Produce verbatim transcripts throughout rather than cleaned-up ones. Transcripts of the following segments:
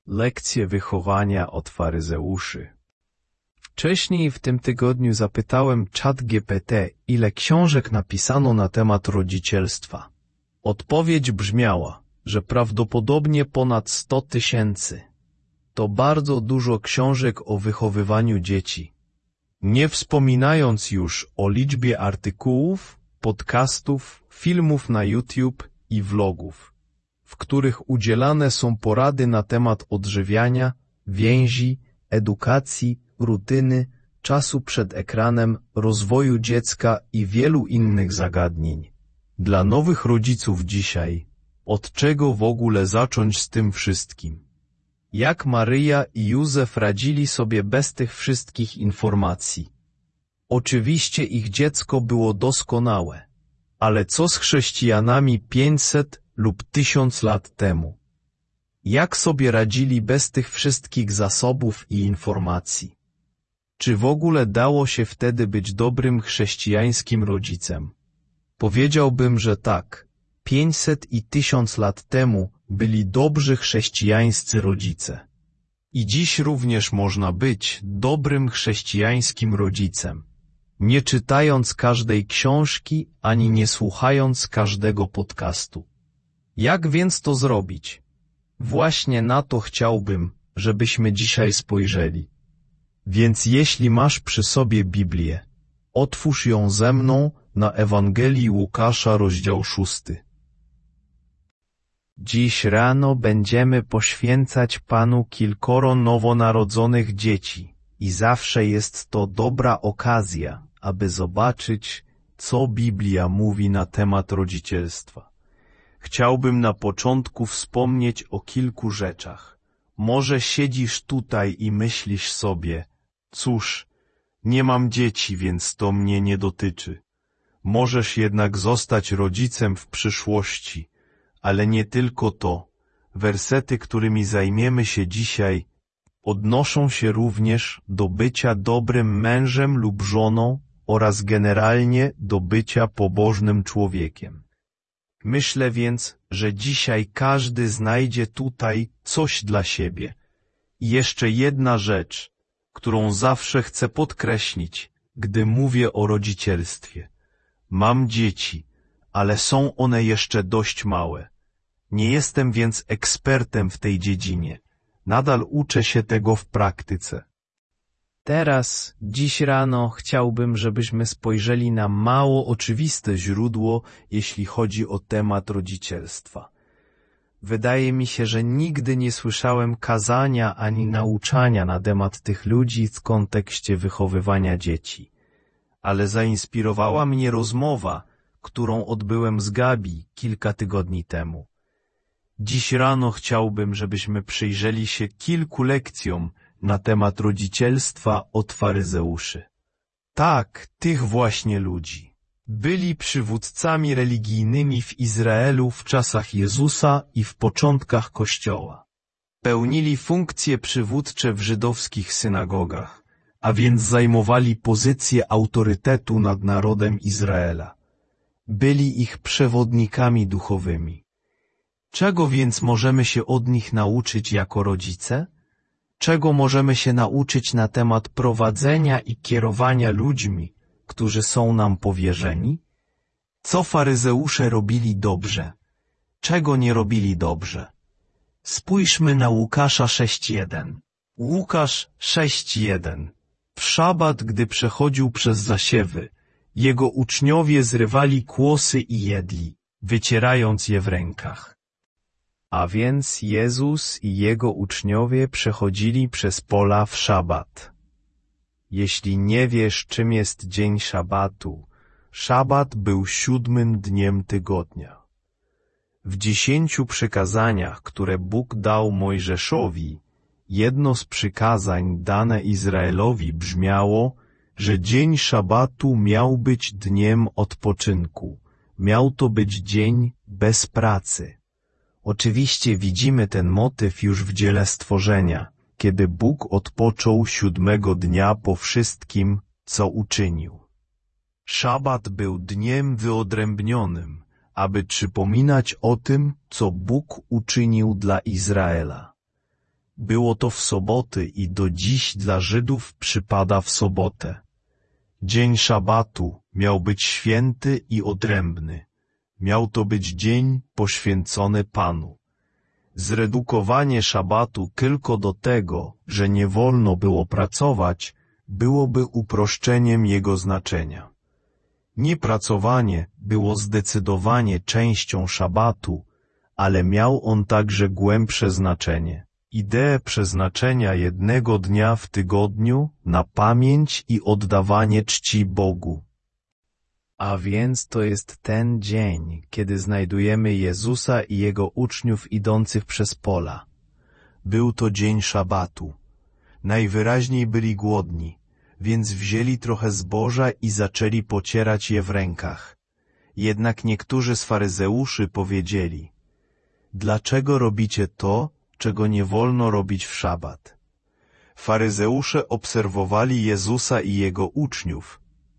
Lekcje wychowania od faryzeuszy. Wcześniej w tym tygodniu zapytałem ChatGPT, ile książek napisano na temat rodzicielstwa. Odpowiedź brzmiała, że prawdopodobnie ponad sto tysięcy. To bardzo dużo książek o wychowywaniu dzieci. Nie wspominając już o liczbie artykułów, podcastów, filmów na YouTube i vlogów, w których udzielane są porady na temat odżywiania, więzi, edukacji, rutyny, czasu przed ekranem, rozwoju dziecka i wielu innych zagadnień. Dla nowych rodziców dzisiaj, od czego w ogóle zacząć z tym wszystkim? Jak Maryja i Józef radzili sobie bez tych wszystkich informacji? Oczywiście ich dziecko było doskonałe, ale co z chrześcijanami pięćset lub tysiąc lat temu? Jak sobie radzili bez tych wszystkich zasobów i informacji? Czy w ogóle dało się wtedy być dobrym chrześcijańskim rodzicem? Powiedziałbym, że tak. Pięćset i tysiąc lat temu byli dobrzy chrześcijańscy rodzice. I dziś również można być dobrym chrześcijańskim rodzicem, nie czytając każdej książki ani nie słuchając każdego podcastu. Jak więc to zrobić? Właśnie na to chciałbym, żebyśmy dzisiaj spojrzeli. Więc jeśli masz przy sobie Biblię, otwórz ją ze mną na Ewangelii Łukasza, rozdział szósty. Dziś rano będziemy poświęcać Panu kilkoro nowonarodzonych dzieci i zawsze jest to dobra okazja, aby zobaczyć, co Biblia mówi na temat rodzicielstwa. Chciałbym na początku wspomnieć o kilku rzeczach. Może siedzisz tutaj i myślisz sobie, cóż, nie mam dzieci, więc to mnie nie dotyczy. Możesz jednak zostać rodzicem w przyszłości, ale nie tylko to. Wersety, którymi zajmiemy się dzisiaj, odnoszą się również do bycia dobrym mężem lub żoną oraz generalnie do bycia pobożnym człowiekiem. Myślę więc, że dzisiaj każdy znajdzie tutaj coś dla siebie. I jeszcze jedna rzecz, którą zawsze chcę podkreślić, gdy mówię o rodzicielstwie. Mam dzieci, ale są one jeszcze dość małe. Nie jestem więc ekspertem w tej dziedzinie. Nadal uczę się tego w praktyce. Teraz, dziś rano, chciałbym, żebyśmy spojrzeli na mało oczywiste źródło, jeśli chodzi o temat rodzicielstwa. Wydaje mi się, że nigdy nie słyszałem kazania ani nauczania na temat tych ludzi w kontekście wychowywania dzieci. Ale zainspirowała mnie rozmowa, którą odbyłem z Gabi kilka tygodni temu. Dziś rano chciałbym, żebyśmy przyjrzeli się kilku lekcjom na temat rodzicielstwa od faryzeuszy. Tak, tych właśnie ludzi. Byli przywódcami religijnymi w Izraelu w czasach Jezusa i w początkach Kościoła. Pełnili funkcje przywódcze w żydowskich synagogach, a więc zajmowali pozycję autorytetu nad narodem Izraela. Byli ich przewodnikami duchowymi. Czego więc możemy się od nich nauczyć jako rodzice? Czego możemy się nauczyć na temat prowadzenia i kierowania ludźmi, którzy są nam powierzeni? Co faryzeusze robili dobrze? Czego nie robili dobrze? Spójrzmy na Łukasza sześć jeden. Łukasz sześć jeden. W szabat, gdy przechodził przez zasiewy, jego uczniowie zrywali kłosy i jedli, wycierając je w rękach. A więc Jezus i Jego uczniowie przechodzili przez pola w szabat. Jeśli nie wiesz, czym jest dzień szabatu, szabat był siódmym dniem tygodnia. W dziesięciu przykazaniach, które Bóg dał Mojżeszowi, jedno z przykazań dane Izraelowi brzmiało, że dzień szabatu miał być dniem odpoczynku, miał to być dzień bez pracy. Oczywiście widzimy ten motyw już w dziele stworzenia, kiedy Bóg odpoczął siódmego dnia po wszystkim, co uczynił. Szabat był dniem wyodrębnionym, aby przypominać o tym, co Bóg uczynił dla Izraela. Było to w soboty i do dziś dla Żydów przypada w sobotę. Dzień szabatu miał być święty i odrębny. Miał to być dzień poświęcony Panu. Zredukowanie szabatu tylko do tego, że nie wolno było pracować, byłoby uproszczeniem jego znaczenia. Niepracowanie było zdecydowanie częścią szabatu, ale miał on także głębsze znaczenie. Ideę przeznaczenia jednego dnia w tygodniu na pamięć i oddawanie czci Bogu. A więc to jest ten dzień, kiedy znajdujemy Jezusa i Jego uczniów idących przez pola. Był to dzień szabatu. Najwyraźniej byli głodni, więc wzięli trochę zboża i zaczęli pocierać je w rękach. Jednak niektórzy z faryzeuszy powiedzieli: dlaczego robicie to, czego nie wolno robić w szabat? Faryzeusze obserwowali Jezusa i Jego uczniów.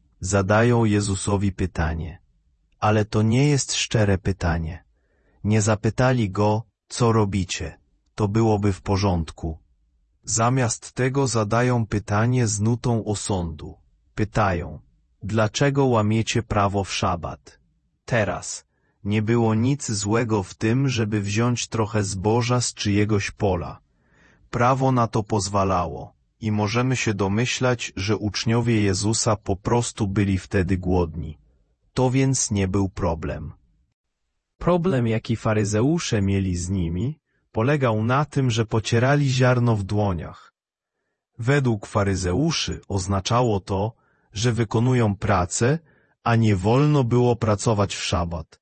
Zadają Jezusowi pytanie. Ale to nie jest szczere pytanie. Nie zapytali Go, co robicie. To byłoby w porządku. Zamiast tego zadają pytanie z nutą osądu. Pytają: dlaczego łamiecie prawo w szabat? Teraz, nie było nic złego w tym, żeby wziąć trochę zboża z czyjegoś pola. Prawo na to pozwalało i możemy się domyślać, że uczniowie Jezusa po prostu byli wtedy głodni. To więc nie był problem. Problem, jaki faryzeusze mieli z nimi, polegał na tym, że pocierali ziarno w dłoniach. Według faryzeuszy oznaczało to, że wykonują pracę, a nie wolno było pracować w szabat.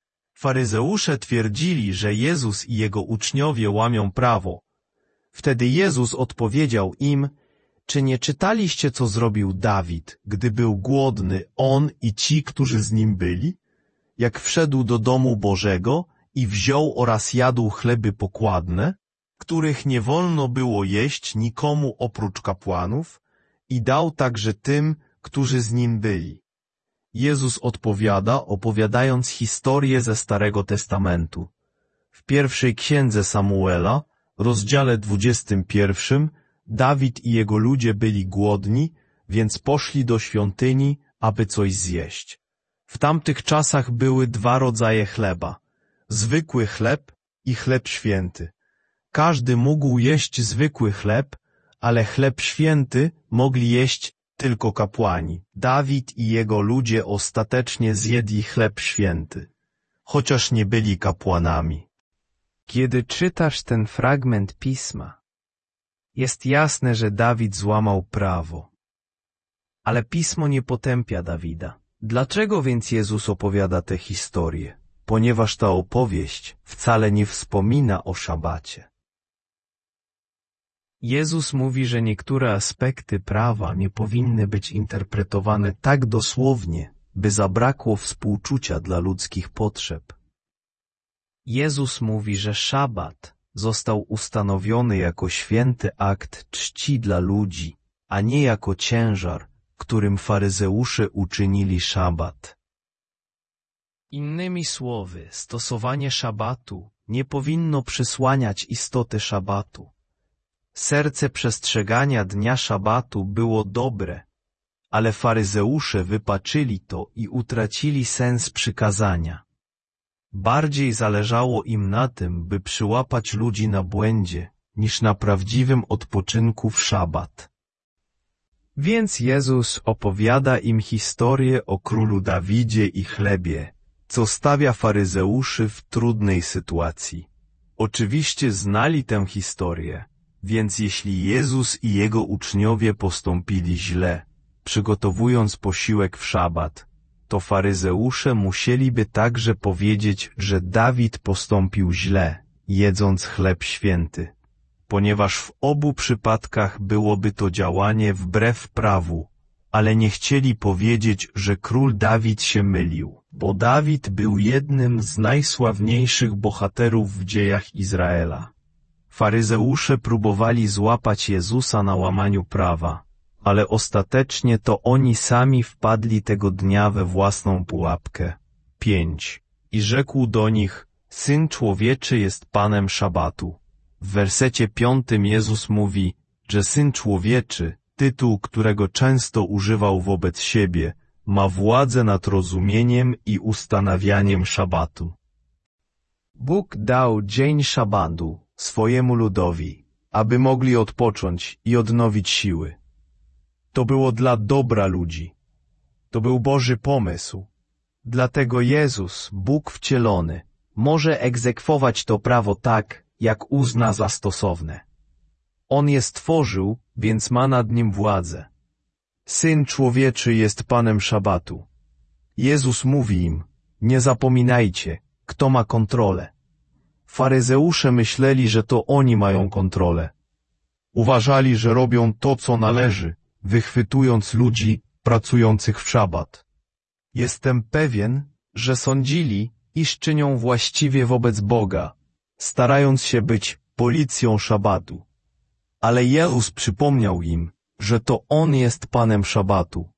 Faryzeusze twierdzili, że Jezus i Jego uczniowie łamią prawo. Wtedy Jezus odpowiedział im: czy nie czytaliście, co zrobił Dawid, gdy był głodny, on i ci, którzy z nim byli? Jak wszedł do domu Bożego i wziął oraz jadł chleby pokładne, których nie wolno było jeść nikomu oprócz kapłanów, i dał także tym, którzy z nim byli. Jezus odpowiada, opowiadając historię ze Starego Testamentu. W pierwszej księdze Samuela, rozdziale dwudziestym pierwszym, Dawid i jego ludzie byli głodni, więc poszli do świątyni, aby coś zjeść. W tamtych czasach były dwa rodzaje chleba: zwykły chleb i chleb święty. Każdy mógł jeść zwykły chleb, ale chleb święty mogli jeść tylko kapłani. Dawid i jego ludzie ostatecznie zjedli chleb święty, chociaż nie byli kapłanami. Kiedy czytasz ten fragment pisma, jest jasne, że Dawid złamał prawo. Ale pismo nie potępia Dawida. Dlaczego więc Jezus opowiada tę historię? Ponieważ ta opowieść wcale nie wspomina o szabacie. Jezus mówi, że niektóre aspekty prawa nie powinny być interpretowane tak dosłownie, by zabrakło współczucia dla ludzkich potrzeb. Jezus mówi, że szabat został ustanowiony jako święty akt czci dla ludzi, a nie jako ciężar, którym faryzeusze uczynili szabat. Innymi słowy, stosowanie szabatu nie powinno przysłaniać istoty szabatu. Serce przestrzegania dnia szabatu było dobre, ale faryzeusze wypaczyli to i utracili sens przykazania. Bardziej zależało im na tym, by przyłapać ludzi na błędzie, niż na prawdziwym odpoczynku w szabat. Więc Jezus opowiada im historię o królu Dawidzie i chlebie, co stawia faryzeuszy w trudnej sytuacji. Oczywiście znali tę historię, więc jeśli Jezus i Jego uczniowie postąpili źle, przygotowując posiłek w szabat, to faryzeusze musieliby także powiedzieć, że Dawid postąpił źle, jedząc chleb święty, ponieważ w obu przypadkach byłoby to działanie wbrew prawu, ale nie chcieli powiedzieć, że król Dawid się mylił, bo Dawid był jednym z najsławniejszych bohaterów w dziejach Izraela. Faryzeusze próbowali złapać Jezusa na łamaniu prawa, ale ostatecznie to oni sami wpadli tego dnia we własną pułapkę. pięć. I rzekł do nich: Syn Człowieczy jest Panem szabatu. W wersecie piątym Jezus mówi, że Syn Człowieczy, tytuł, którego często używał wobec siebie, ma władzę nad rozumieniem i ustanawianiem szabatu. Bóg dał dzień szabatu swojemu ludowi, aby mogli odpocząć i odnowić siły. To było dla dobra ludzi. To był Boży pomysł. Dlatego Jezus, Bóg wcielony, może egzekwować to prawo tak, jak uzna za stosowne. On je stworzył, więc ma nad nim władzę. Syn Człowieczy jest Panem szabatu. Jezus mówi im, nie zapominajcie, kto ma kontrolę. Faryzeusze myśleli, że to oni mają kontrolę. Uważali, że robią to, co należy, wychwytując ludzi pracujących w szabat. Jestem pewien, że sądzili, iż czynią właściwie wobec Boga, starając się być policją szabatu. Ale Jezus przypomniał im, że to On jest Panem szabatu.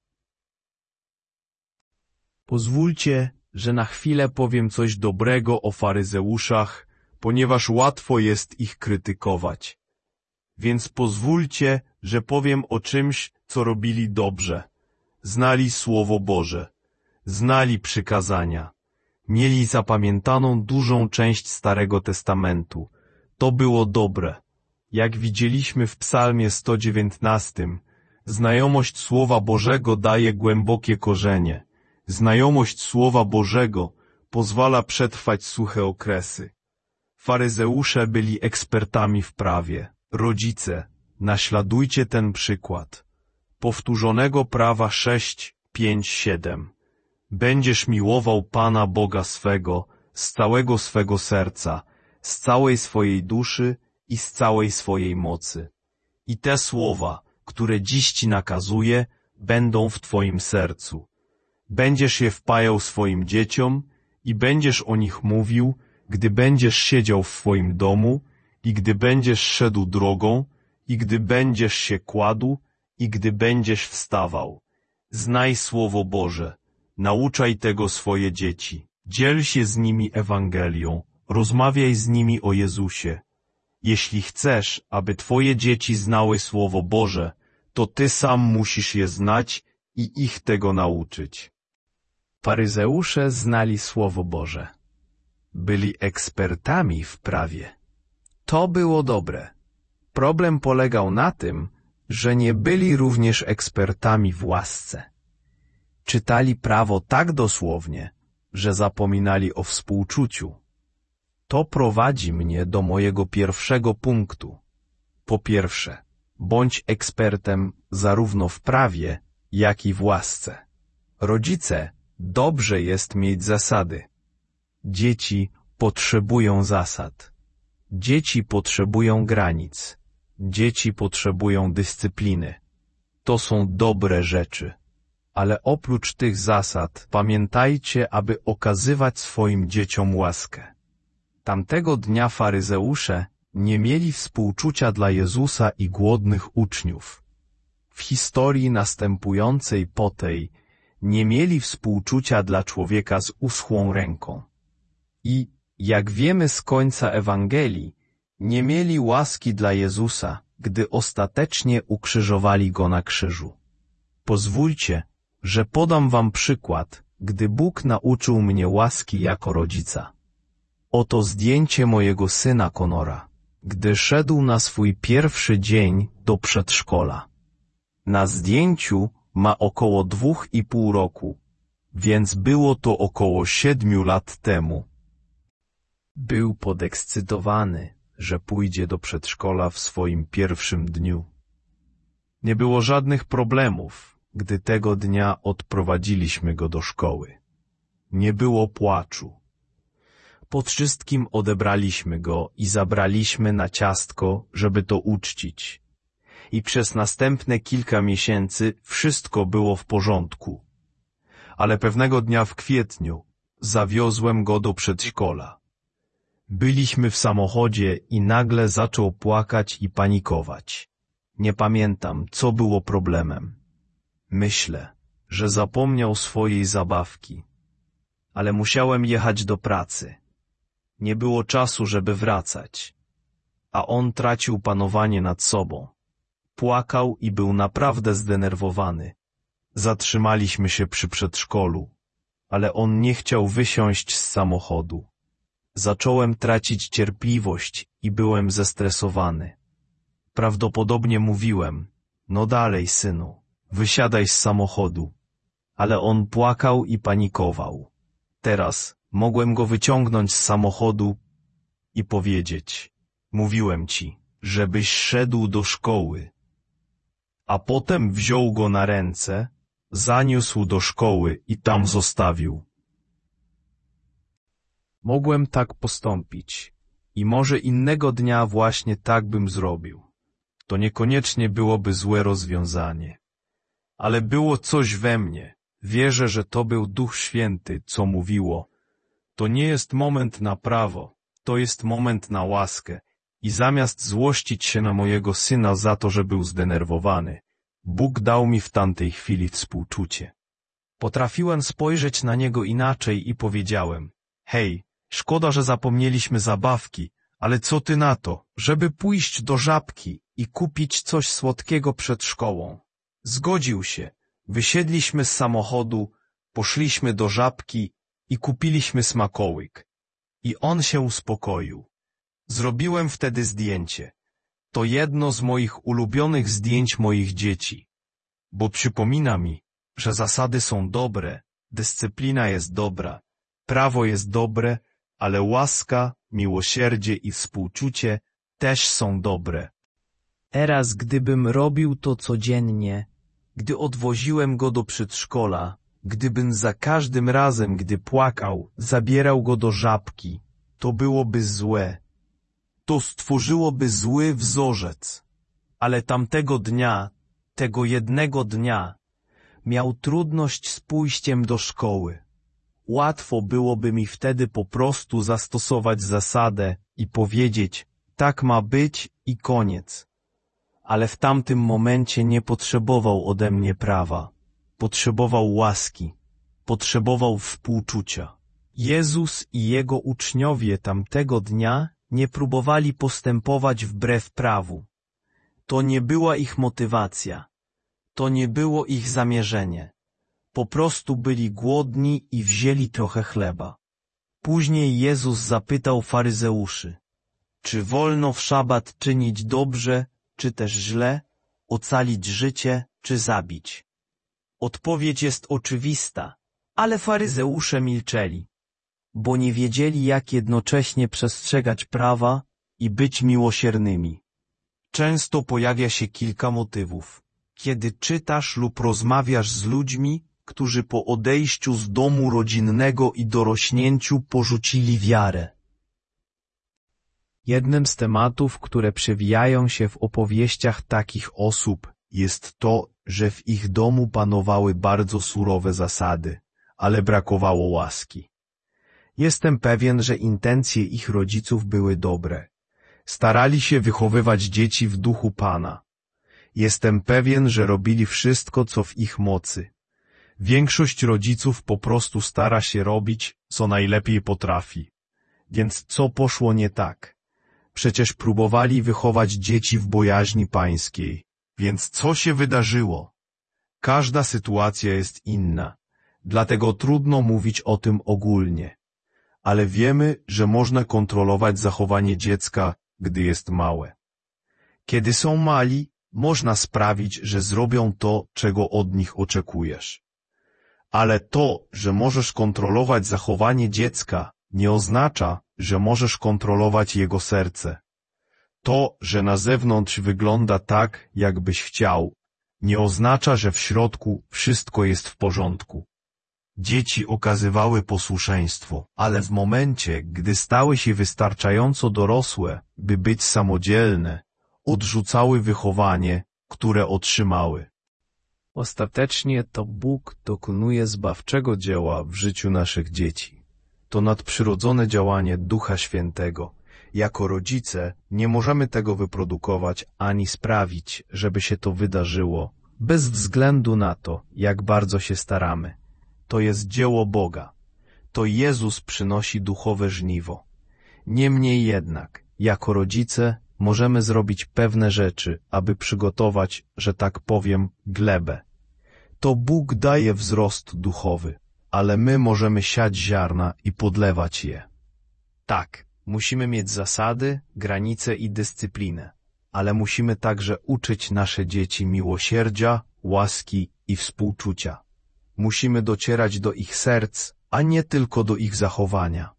Pozwólcie, że na chwilę powiem coś dobrego o faryzeuszach, ponieważ łatwo jest ich krytykować. Więc pozwólcie, że powiem o czymś, co robili dobrze. Znali Słowo Boże, znali przykazania, mieli zapamiętaną dużą część Starego Testamentu. To było dobre. Jak widzieliśmy w Psalmie sto dziewiętnastym, znajomość Słowa Bożego daje głębokie korzenie. Znajomość Słowa Bożego pozwala przetrwać suche okresy. Faryzeusze byli ekspertami w prawie. Rodzice, naśladujcie ten przykład. Powtórzonego prawa sześć, pięć, siedem. Będziesz miłował Pana Boga swego z całego swego serca, z całej swojej duszy i z całej swojej mocy. I te słowa, które dziś Ci nakazuję, będą w Twoim sercu. Będziesz je wpajał swoim dzieciom i będziesz o nich mówił, gdy będziesz siedział w swoim domu i gdy będziesz szedł drogą i gdy będziesz się kładł i gdy będziesz wstawał. Znaj Słowo Boże, nauczaj tego swoje dzieci, dziel się z nimi Ewangelią, rozmawiaj z nimi o Jezusie. Jeśli chcesz, aby Twoje dzieci znały Słowo Boże, to Ty sam musisz je znać i ich tego nauczyć. Faryzeusze znali Słowo Boże. Byli ekspertami w prawie. To było dobre. Problem polegał na tym, że nie byli również ekspertami w łasce. Czytali prawo tak dosłownie, że zapominali o współczuciu. To prowadzi mnie do mojego pierwszego punktu. Po pierwsze, bądź ekspertem zarówno w prawie, jak i w łasce. Rodzice, dobrze jest mieć zasady. Dzieci potrzebują zasad. Dzieci potrzebują granic. Dzieci potrzebują dyscypliny. To są dobre rzeczy. Ale oprócz tych zasad pamiętajcie, aby okazywać swoim dzieciom łaskę. Tamtego dnia faryzeusze nie mieli współczucia dla Jezusa i głodnych uczniów. W historii następującej po tej nie mieli współczucia dla człowieka z uschłą ręką. I, jak wiemy z końca Ewangelii, nie mieli łaski dla Jezusa, gdy ostatecznie ukrzyżowali Go na krzyżu. Pozwólcie, że podam wam przykład, gdy Bóg nauczył mnie łaski jako rodzica. Oto zdjęcie mojego syna Conora, gdy szedł na swój pierwszy dzień do przedszkola. Na zdjęciu ma około dwóch i pół roku, więc było to około siedmiu lat temu. Był podekscytowany, że pójdzie do przedszkola w swoim pierwszym dniu. Nie było żadnych problemów, gdy tego dnia odprowadziliśmy go do szkoły. Nie było płaczu. Po wszystkim odebraliśmy go i zabraliśmy na ciastko, żeby to uczcić. I przez następne kilka miesięcy wszystko było w porządku. Ale pewnego dnia w kwietniu zawiozłem go do przedszkola. Byliśmy w samochodzie i nagle zaczął płakać i panikować. Nie pamiętam, co było problemem. Myślę, że zapomniał swojej zabawki. Ale musiałem jechać do pracy. Nie było czasu, żeby wracać. a on tracił panowanie nad sobą. Płakał i był naprawdę zdenerwowany. Zatrzymaliśmy się przy przedszkolu, ale on nie chciał wysiąść z samochodu. Zacząłem tracić cierpliwość i byłem zestresowany. Prawdopodobnie mówiłem: no dalej, synu, wysiadaj z samochodu. Ale on płakał i panikował. Teraz mogłem go wyciągnąć z samochodu i powiedzieć: mówiłem ci, żebyś szedł do szkoły. A potem wziął go na ręce, zaniósł do szkoły i tam zostawił. Mogłem tak postąpić i może innego dnia właśnie tak bym zrobił. To niekoniecznie byłoby złe rozwiązanie. Ale było coś we mnie. Wierzę, że to był Duch Święty, co mówiło: to nie jest moment na prawo, to jest moment na łaskę. I zamiast złościć się na mojego syna za to, że był zdenerwowany, Bóg dał mi w tamtej chwili współczucie. Potrafiłem spojrzeć na niego inaczej i powiedziałem: hej, szkoda, że zapomnieliśmy zabawki, ale co ty na to, żeby pójść do Żabki i kupić coś słodkiego przed szkołą? Zgodził się. Wysiedliśmy z samochodu, poszliśmy do Żabki i kupiliśmy smakołyk. I on się uspokoił. Zrobiłem wtedy zdjęcie. To jedno z moich ulubionych zdjęć moich dzieci. Bo przypomina mi, że zasady są dobre, dyscyplina jest dobra, prawo jest dobre, ale łaska, miłosierdzie i współczucie też są dobre. Teraz gdybym robił to codziennie, gdy odwoziłem go do przedszkola, gdybym za każdym razem, gdy płakał, zabierał go do Żabki, to byłoby złe. To stworzyłoby zły wzorzec. Ale tamtego dnia, tego jednego dnia, miał trudność z pójściem do szkoły. Łatwo byłoby mi wtedy po prostu zastosować zasadę i powiedzieć: tak ma być i koniec. Ale w tamtym momencie nie potrzebował ode mnie prawa. Potrzebował łaski. Potrzebował współczucia. Jezus i Jego uczniowie tamtego dnia nie próbowali postępować wbrew prawu. To nie była ich motywacja. To nie było ich zamierzenie. Po prostu byli głodni i wzięli trochę chleba. Później Jezus zapytał faryzeuszy: czy wolno w szabat czynić dobrze, czy też źle, ocalić życie, czy zabić? Odpowiedź jest oczywista, ale faryzeusze milczeli, bo nie wiedzieli, jak jednocześnie przestrzegać prawa i być miłosiernymi. Często pojawia się kilka motywów, kiedy czytasz lub rozmawiasz z ludźmi, którzy po odejściu z domu rodzinnego i dorośnięciu porzucili wiarę. Jednym z tematów, które przewijają się w opowieściach takich osób, jest to, że w ich domu panowały bardzo surowe zasady, ale brakowało łaski. Jestem pewien, że intencje ich rodziców były dobre. Starali się wychowywać dzieci w duchu Pana. Jestem pewien, że robili wszystko, co w ich mocy. Większość rodziców po prostu stara się robić, co najlepiej potrafi. Więc co poszło nie tak? Przecież próbowali wychować dzieci w bojaźni pańskiej. Więc co się wydarzyło? Każda sytuacja jest inna, dlatego trudno mówić o tym ogólnie. Ale wiemy, że można kontrolować zachowanie dziecka, gdy jest małe. Kiedy są mali, można sprawić, że zrobią to, czego od nich oczekujesz. Ale to, że możesz kontrolować zachowanie dziecka, nie oznacza, że możesz kontrolować jego serce. To, że na zewnątrz wygląda tak, jakbyś chciał, nie oznacza, że w środku wszystko jest w porządku. Dzieci okazywały posłuszeństwo, ale w momencie, gdy stały się wystarczająco dorosłe, by być samodzielne, odrzucały wychowanie, które otrzymały. Ostatecznie to Bóg dokonuje zbawczego dzieła w życiu naszych dzieci. To nadprzyrodzone działanie Ducha Świętego. Jako rodzice nie możemy tego wyprodukować ani sprawić, żeby się to wydarzyło, bez względu na to, jak bardzo się staramy. To jest dzieło Boga. To Jezus przynosi duchowe żniwo. Niemniej jednak, jako rodzice, możemy zrobić pewne rzeczy, aby przygotować, że tak powiem, glebę. To Bóg daje wzrost duchowy, ale my możemy siać ziarna i podlewać je. Tak, musimy mieć zasady, granice i dyscyplinę, ale musimy także uczyć nasze dzieci miłosierdzia, łaski i współczucia. Musimy docierać do ich serc, a nie tylko do ich zachowania.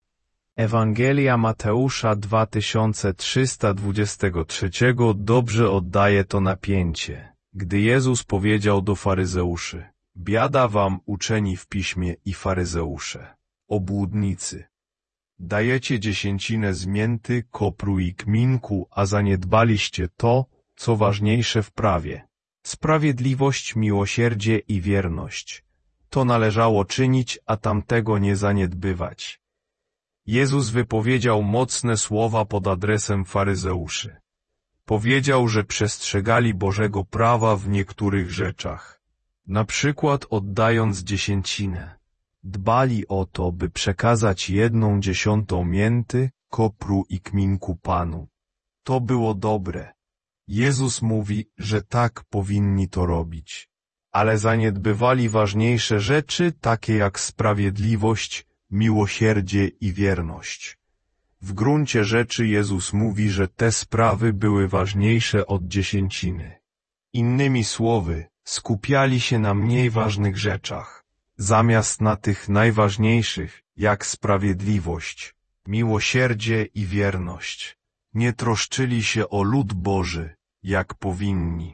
Ewangelia Mateusza dwa tysiące trzysta dwadzieścia trzy dobrze oddaje to napięcie, gdy Jezus powiedział do faryzeuszy: biada wam, uczeni w piśmie i faryzeusze, obłudnicy! Dajecie dziesięcinę z mięty, kopru i kminku, a zaniedbaliście to, co ważniejsze w prawie. Sprawiedliwość, miłosierdzie i wierność. To należało czynić, a tamtego nie zaniedbywać. Jezus wypowiedział mocne słowa pod adresem faryzeuszy. Powiedział, że przestrzegali Bożego prawa w niektórych rzeczach. Na przykład oddając dziesięcinę. Dbali o to, by przekazać jedną dziesiątą mięty, kopru i kminku Panu. To było dobre. Jezus mówi, że tak powinni to robić. Ale zaniedbywali ważniejsze rzeczy, takie jak sprawiedliwość, miłosierdzie i wierność. W gruncie rzeczy Jezus mówi, że te sprawy były ważniejsze od dziesięciny. Innymi słowy, skupiali się na mniej ważnych rzeczach, zamiast na tych najważniejszych, jak sprawiedliwość, miłosierdzie i wierność. Nie troszczyli się o lud Boży, jak powinni.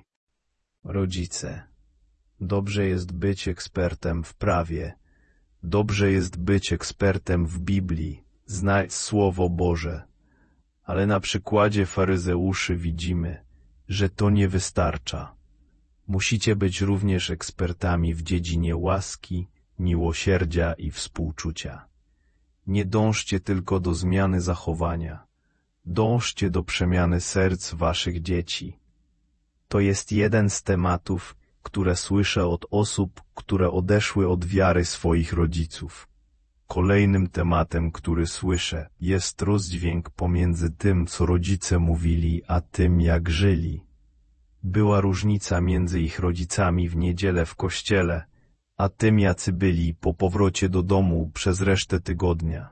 Rodzice, dobrze jest być ekspertem w prawie, dobrze jest być ekspertem w Biblii, znać Słowo Boże, ale na przykładzie faryzeuszy widzimy, że to nie wystarcza. Musicie być również ekspertami w dziedzinie łaski, miłosierdzia i współczucia. Nie dążcie tylko do zmiany zachowania, dążcie do przemiany serc waszych dzieci. To jest jeden z tematów, które słyszę od osób, które odeszły od wiary swoich rodziców. Kolejnym tematem, który słyszę, jest rozdźwięk pomiędzy tym, co rodzice mówili, a tym, jak żyli. Była różnica między ich rodzicami w niedzielę w kościele, a tym, jacy byli po powrocie do domu przez resztę tygodnia.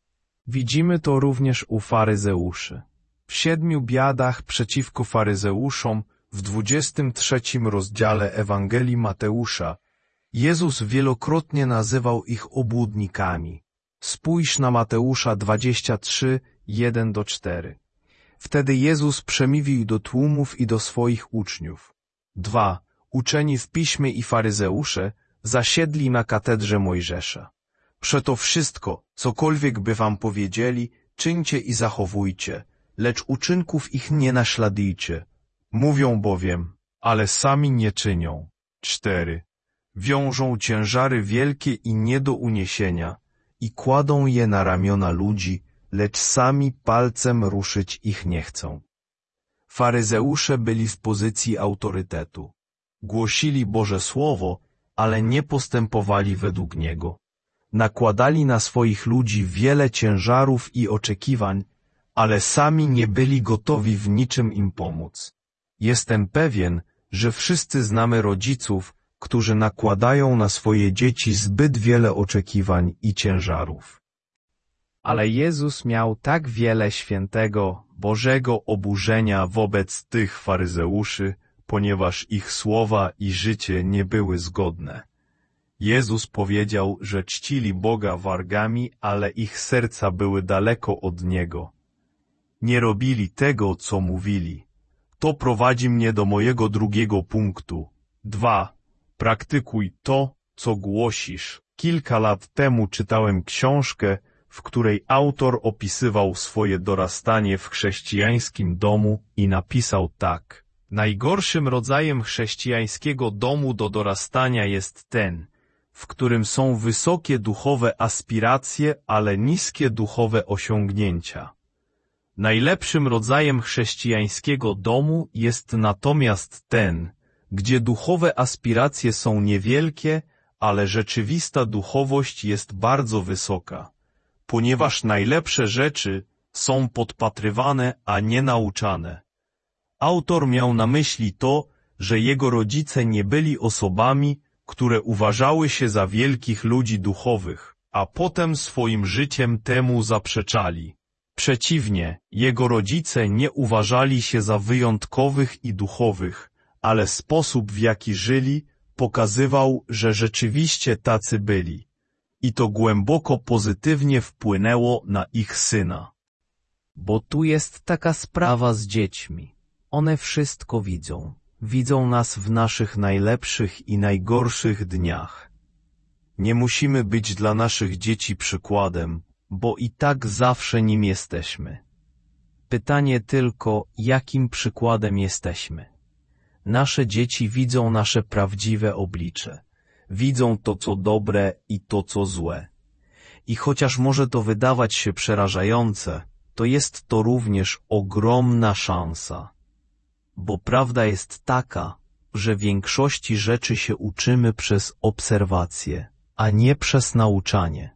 Widzimy to również u faryzeuszy. W siedmiu biadach przeciwko faryzeuszom w dwudziestym trzecim rozdziale Ewangelii Mateusza Jezus wielokrotnie nazywał ich obłudnikami. Spójrz na Mateusza dwadzieścia trzy, jeden do czterech. Wtedy Jezus przemówił do tłumów i do swoich uczniów. dwa. Uczeni w piśmie i faryzeusze zasiedli na katedrze Mojżesza. Przeto wszystko, cokolwiek by wam powiedzieli, czyńcie i zachowujcie, lecz uczynków ich nie naśladujcie. Mówią bowiem, ale sami nie czynią. cztery. Wiążą ciężary wielkie i nie do uniesienia i kładą je na ramiona ludzi, lecz sami palcem ruszyć ich nie chcą. Faryzeusze byli w pozycji autorytetu. Głosili Boże Słowo, ale nie postępowali według niego. Nakładali na swoich ludzi wiele ciężarów i oczekiwań, ale sami nie byli gotowi w niczym im pomóc. Jestem pewien, że wszyscy znamy rodziców, którzy nakładają na swoje dzieci zbyt wiele oczekiwań i ciężarów. Ale Jezus miał tak wiele świętego, Bożego oburzenia wobec tych faryzeuszy, ponieważ ich słowa i życie nie były zgodne. Jezus powiedział, że czcili Boga wargami, ale ich serca były daleko od Niego. Nie robili tego, co mówili. To prowadzi mnie do mojego drugiego punktu. dwa. Praktykuj to, co głosisz. Kilka lat temu czytałem książkę, w której autor opisywał swoje dorastanie w chrześcijańskim domu i napisał tak. Najgorszym rodzajem chrześcijańskiego domu do dorastania jest ten, w którym są wysokie duchowe aspiracje, ale niskie duchowe osiągnięcia. Najlepszym rodzajem chrześcijańskiego domu jest natomiast ten, gdzie duchowe aspiracje są niewielkie, ale rzeczywista duchowość jest bardzo wysoka, ponieważ najlepsze rzeczy są podpatrywane, a nie nauczane. Autor miał na myśli to, że jego rodzice nie byli osobami, które uważały się za wielkich ludzi duchowych, a potem swoim życiem temu zaprzeczali. Przeciwnie, jego rodzice nie uważali się za wyjątkowych i duchowych, ale sposób, w jaki żyli, pokazywał, że rzeczywiście tacy byli. I to głęboko pozytywnie wpłynęło na ich syna. Bo tu jest taka sprawa z dziećmi. One wszystko widzą. Widzą nas w naszych najlepszych i najgorszych dniach. Nie musimy być dla naszych dzieci przykładem, bo i tak zawsze nim jesteśmy. Pytanie tylko, jakim przykładem jesteśmy. Nasze dzieci widzą nasze prawdziwe oblicze. Widzą to, co dobre i to, co złe. I chociaż może to wydawać się przerażające, to jest to również ogromna szansa. Bo prawda jest taka, że większości rzeczy się uczymy przez obserwację, a nie przez nauczanie.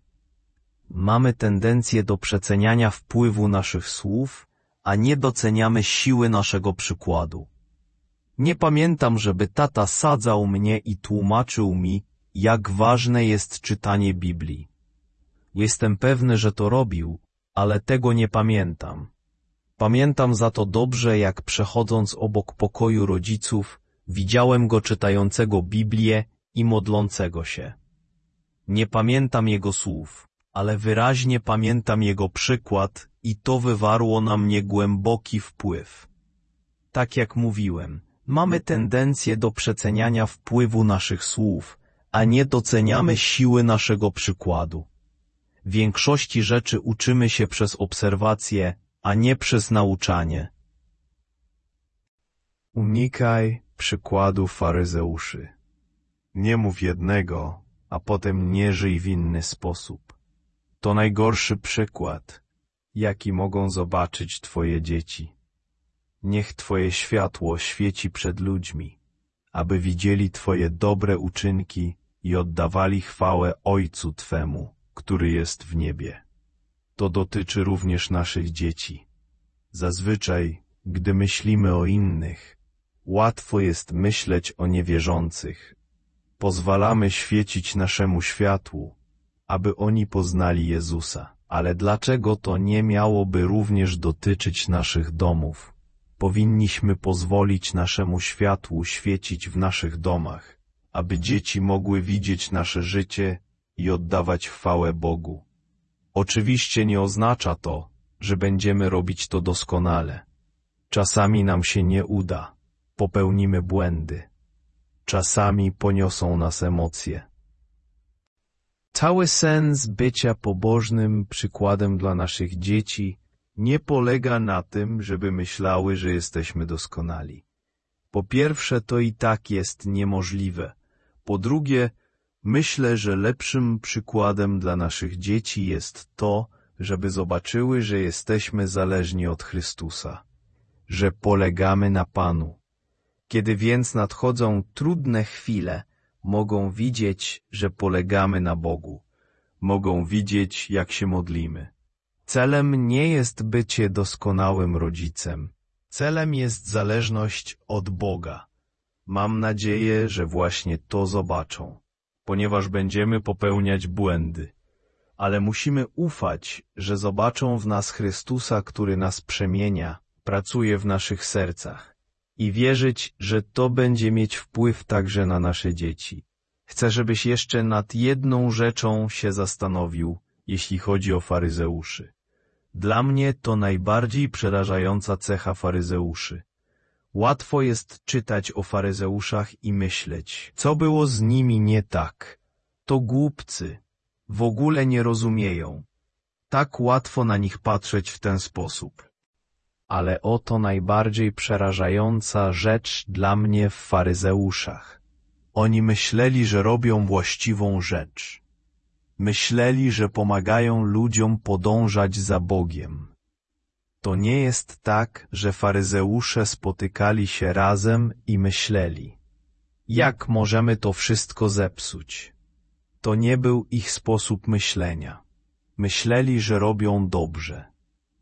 Mamy tendencję do przeceniania wpływu naszych słów, a nie doceniamy siły naszego przykładu. Nie pamiętam, żeby tata sadzał mnie i tłumaczył mi, jak ważne jest czytanie Biblii. Jestem pewny, że to robił, ale tego nie pamiętam. Pamiętam za to dobrze, jak przechodząc obok pokoju rodziców, widziałem go czytającego Biblię i modlącego się. Nie pamiętam jego słów, ale wyraźnie pamiętam jego przykład i to wywarło na mnie głęboki wpływ. Tak jak mówiłem, mamy tendencję do przeceniania wpływu naszych słów, a nie doceniamy siły naszego przykładu. Większości rzeczy uczymy się przez obserwację, a nie przez nauczanie. Unikaj przykładu faryzeuszy. Nie mów jednego, a potem nie żyj w inny sposób. To najgorszy przykład, jaki mogą zobaczyć twoje dzieci. Niech twoje światło świeci przed ludźmi, aby widzieli twoje dobre uczynki i oddawali chwałę Ojcu Twemu, który jest w niebie. To dotyczy również naszych dzieci. Zazwyczaj, gdy myślimy o innych, łatwo jest myśleć o niewierzących. Pozwalamy świecić naszemu światłu, aby oni poznali Jezusa. Ale dlaczego to nie miałoby również dotyczyć naszych domów? Powinniśmy pozwolić naszemu światłu świecić w naszych domach, aby dzieci mogły widzieć nasze życie i oddawać chwałę Bogu. Oczywiście nie oznacza to, że będziemy robić to doskonale. Czasami nam się nie uda, popełnimy błędy. Czasami poniosą nas emocje. Cały sens bycia pobożnym przykładem dla naszych dzieci nie polega na tym, żeby myślały, że jesteśmy doskonali. Po pierwsze, to i tak jest niemożliwe. Po drugie, myślę, że lepszym przykładem dla naszych dzieci jest to, żeby zobaczyły, że jesteśmy zależni od Chrystusa, że polegamy na Panu. Kiedy więc nadchodzą trudne chwile, mogą widzieć, że polegamy na Bogu. Mogą widzieć, jak się modlimy. Celem nie jest bycie doskonałym rodzicem. Celem jest zależność od Boga. Mam nadzieję, że właśnie to zobaczą, ponieważ będziemy popełniać błędy. Ale musimy ufać, że zobaczą w nas Chrystusa, który nas przemienia, pracuje w naszych sercach. I wierzyć, że to będzie mieć wpływ także na nasze dzieci. Chcę, żebyś jeszcze nad jedną rzeczą się zastanowił, jeśli chodzi o faryzeuszy. Dla mnie to najbardziej przerażająca cecha faryzeuszy. Łatwo jest czytać o faryzeuszach i myśleć, co było z nimi nie tak. To głupcy. W ogóle nie rozumieją. Tak łatwo na nich patrzeć w ten sposób. Ale oto najbardziej przerażająca rzecz dla mnie w faryzeuszach. Oni myśleli, że robią właściwą rzecz. Myśleli, że pomagają ludziom podążać za Bogiem. To nie jest tak, że faryzeusze spotykali się razem i myśleli: jak możemy to wszystko zepsuć? To nie był ich sposób myślenia. Myśleli, że robią dobrze.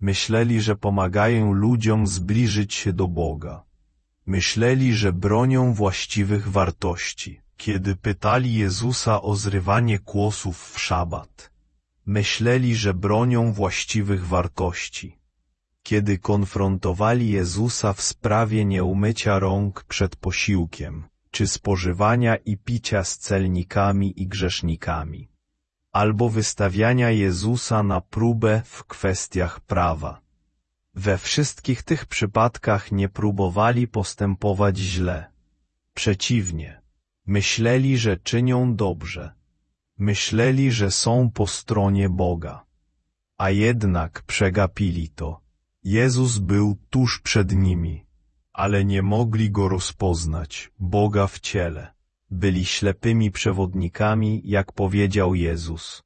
Myśleli, że pomagają ludziom zbliżyć się do Boga. Myśleli, że bronią właściwych wartości, kiedy pytali Jezusa o zrywanie kłosów w szabat. Myśleli, że bronią właściwych wartości, kiedy konfrontowali Jezusa w sprawie nieumycia rąk przed posiłkiem, czy spożywania i picia z celnikami i grzesznikami, albo wystawiania Jezusa na próbę w kwestiach prawa. We wszystkich tych przypadkach nie próbowali postępować źle. Przeciwnie, myśleli, że czynią dobrze. Myśleli, że są po stronie Boga. A jednak przegapili to. Jezus był tuż przed nimi, ale nie mogli Go rozpoznać, Boga w ciele. Byli ślepymi przewodnikami, jak powiedział Jezus.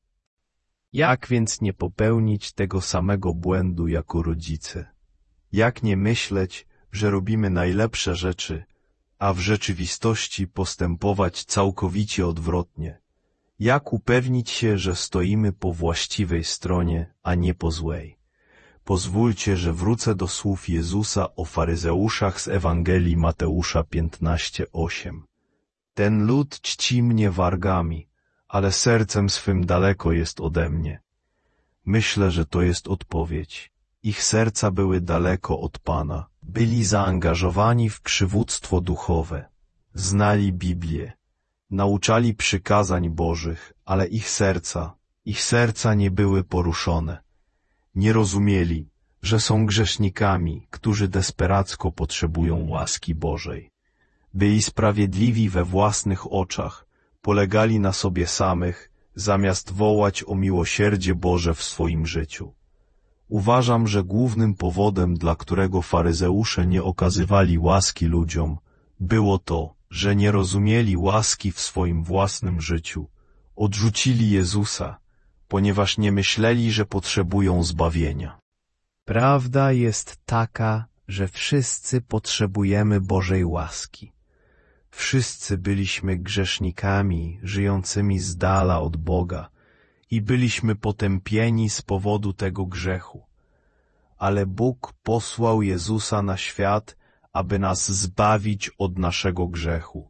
Jak więc nie popełnić tego samego błędu jako rodzice? Jak nie myśleć, że robimy najlepsze rzeczy, a w rzeczywistości postępować całkowicie odwrotnie? Jak upewnić się, że stoimy po właściwej stronie, a nie po złej? Pozwólcie, że wrócę do słów Jezusa o faryzeuszach z Ewangelii Mateusza piętnaście osiem. Ten lud czci mnie wargami, ale sercem swym daleko jest ode mnie. Myślę, że to jest odpowiedź. Ich serca były daleko od Pana, byli zaangażowani w przywództwo duchowe, znali Biblię, nauczali przykazań Bożych, ale ich serca, ich serca nie były poruszone. Nie rozumieli, że są grzesznikami, którzy desperacko potrzebują łaski Bożej. Byli sprawiedliwi we własnych oczach, polegali na sobie samych, zamiast wołać o miłosierdzie Boże w swoim życiu. Uważam, że głównym powodem, dla którego faryzeusze nie okazywali łaski ludziom, było to, że nie rozumieli łaski w swoim własnym życiu. Odrzucili Jezusa, ponieważ nie myśleli, że potrzebują zbawienia. Prawda jest taka, że wszyscy potrzebujemy Bożej łaski. Wszyscy byliśmy grzesznikami, żyjącymi z dala od Boga i byliśmy potępieni z powodu tego grzechu. Ale Bóg posłał Jezusa na świat, aby nas zbawić od naszego grzechu.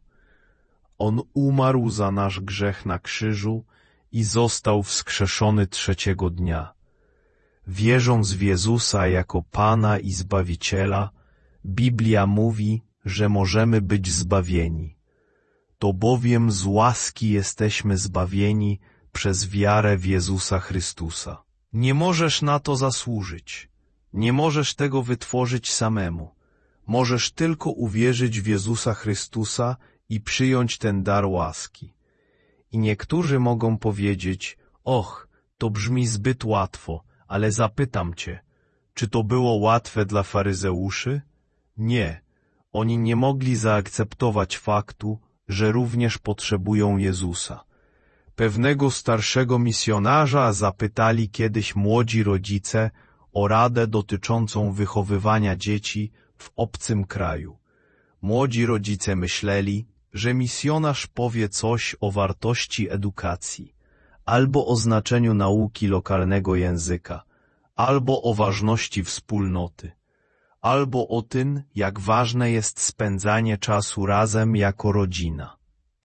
On umarł za nasz grzech na krzyżu i został wskrzeszony trzeciego dnia. Wierząc w Jezusa jako Pana i Zbawiciela, Biblia mówi, że możemy być zbawieni. To bowiem z łaski jesteśmy zbawieni przez wiarę w Jezusa Chrystusa. Nie możesz na to zasłużyć. Nie możesz tego wytworzyć samemu. Możesz tylko uwierzyć w Jezusa Chrystusa i przyjąć ten dar łaski. I niektórzy mogą powiedzieć, och, to brzmi zbyt łatwo, ale zapytam cię, czy to było łatwe dla faryzeuszy? Nie. Oni nie mogli zaakceptować faktu, że również potrzebują Jezusa. Pewnego starszego misjonarza zapytali kiedyś młodzi rodzice o radę dotyczącą wychowywania dzieci w obcym kraju. Młodzi rodzice myśleli, że misjonarz powie coś o wartości edukacji, albo o znaczeniu nauki lokalnego języka, albo o ważności wspólnoty, albo o tym, jak ważne jest spędzanie czasu razem jako rodzina.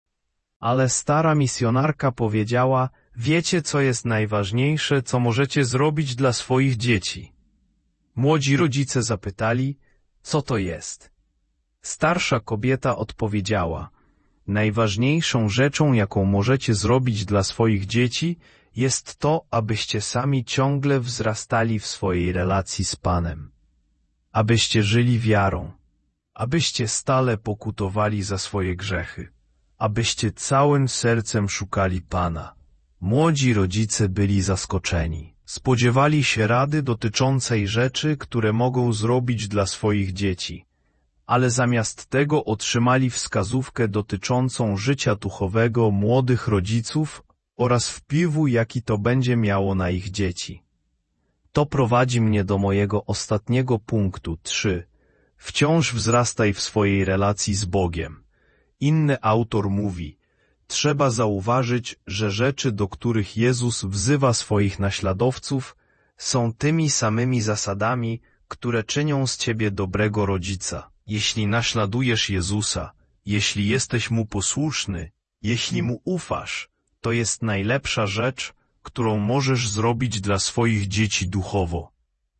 Ale stara misjonarka powiedziała, wiecie, co jest najważniejsze, co możecie zrobić dla swoich dzieci? Młodzi rodzice zapytali, co to jest? Starsza kobieta odpowiedziała, najważniejszą rzeczą, jaką możecie zrobić dla swoich dzieci, jest to, abyście sami ciągle wzrastali w swojej relacji z Panem. Abyście żyli wiarą, abyście stale pokutowali za swoje grzechy, abyście całym sercem szukali Pana. Młodzi rodzice byli zaskoczeni. Spodziewali się rady dotyczącej rzeczy, które mogą zrobić dla swoich dzieci, ale zamiast tego otrzymali wskazówkę dotyczącą życia duchowego młodych rodziców oraz wpływu, jaki to będzie miało na ich dzieci. To prowadzi mnie do mojego ostatniego punktu trzy. Wciąż wzrastaj w swojej relacji z Bogiem. Inny autor mówi, trzeba zauważyć, że rzeczy, do których Jezus wzywa swoich naśladowców, są tymi samymi zasadami, które czynią z ciebie dobrego rodzica. Jeśli naśladujesz Jezusa, jeśli jesteś Mu posłuszny, jeśli Mu ufasz, to jest najlepsza rzecz, którą możesz zrobić dla swoich dzieci duchowo.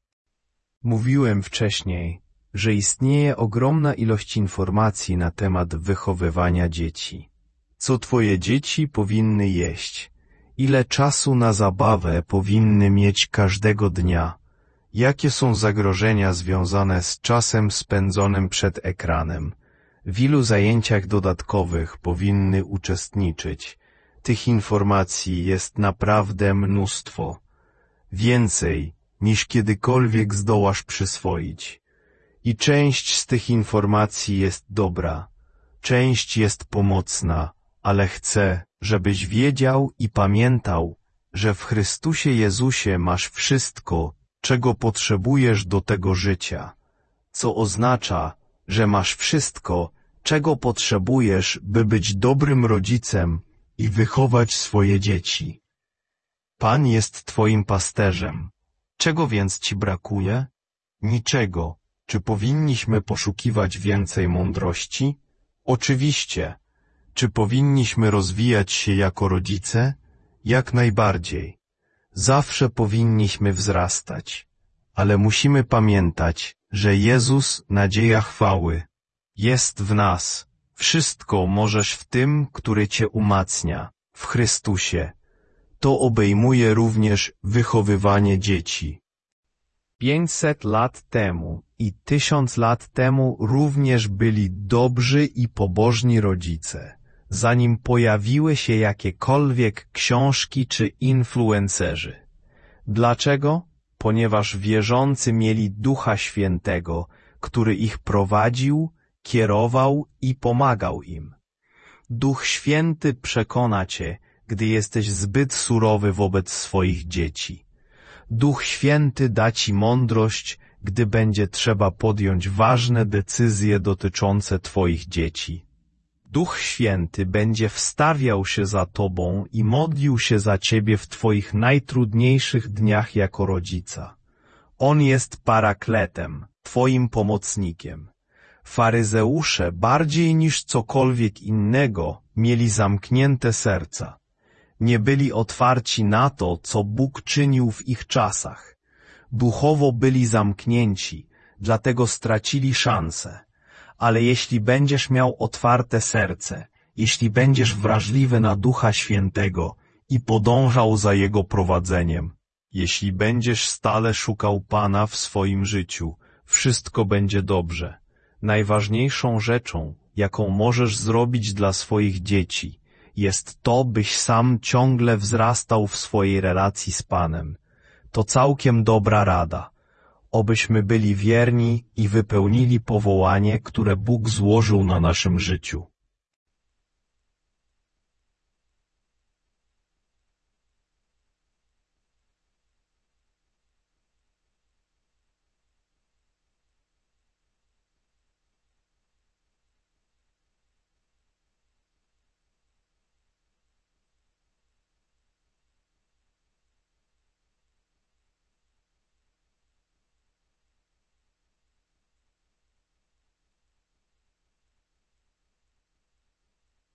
Mówiłem wcześniej, że istnieje ogromna ilość informacji na temat wychowywania dzieci. Co twoje dzieci powinny jeść? Ile czasu na zabawę powinny mieć każdego dnia? Jakie są zagrożenia związane z czasem spędzonym przed ekranem? W ilu zajęciach dodatkowych powinny uczestniczyć? Tych informacji jest naprawdę mnóstwo. Więcej, niż kiedykolwiek zdołasz przyswoić. I część z tych informacji jest dobra, część jest pomocna, ale chcę, żebyś wiedział i pamiętał, że w Chrystusie Jezusie masz wszystko, czego potrzebujesz do tego życia, co oznacza, że masz wszystko, czego potrzebujesz, by być dobrym rodzicem i wychować swoje dzieci. Pan jest twoim pasterzem. Czego więc ci brakuje? Niczego. Czy powinniśmy poszukiwać więcej mądrości? Oczywiście. Czy powinniśmy rozwijać się jako rodzice? Jak najbardziej. Zawsze powinniśmy wzrastać. Ale musimy pamiętać, że Jezus, nadzieja chwały, jest w nas. Wszystko możesz w tym, który cię umacnia, w Chrystusie. To obejmuje również wychowywanie dzieci. Pięćset lat temu i tysiąc lat temu również byli dobrzy i pobożni rodzice, zanim pojawiły się jakiekolwiek książki czy influencerzy. Dlaczego? Ponieważ wierzący mieli Ducha Świętego, który ich prowadził, kierował i pomagał im. Duch Święty przekona cię, gdy jesteś zbyt surowy wobec swoich dzieci. Duch Święty da ci mądrość, gdy będzie trzeba podjąć ważne decyzje dotyczące twoich dzieci. Duch Święty będzie wstawiał się za tobą i modlił się za ciebie w twoich najtrudniejszych dniach jako rodzica. On jest parakletem, twoim pomocnikiem. Faryzeusze bardziej niż cokolwiek innego mieli zamknięte serca. Nie byli otwarci na to, co Bóg czynił w ich czasach. Duchowo byli zamknięci, dlatego stracili szansę. Ale jeśli będziesz miał otwarte serce, jeśli będziesz wrażliwy na Ducha Świętego i podążał za Jego prowadzeniem, jeśli będziesz stale szukał Pana w swoim życiu, wszystko będzie dobrze. Najważniejszą rzeczą, jaką możesz zrobić dla swoich dzieci, jest to, byś sam ciągle wzrastał w swojej relacji z Panem. To całkiem dobra rada. Obyśmy byli wierni i wypełnili powołanie, które Bóg złożył na naszym życiu.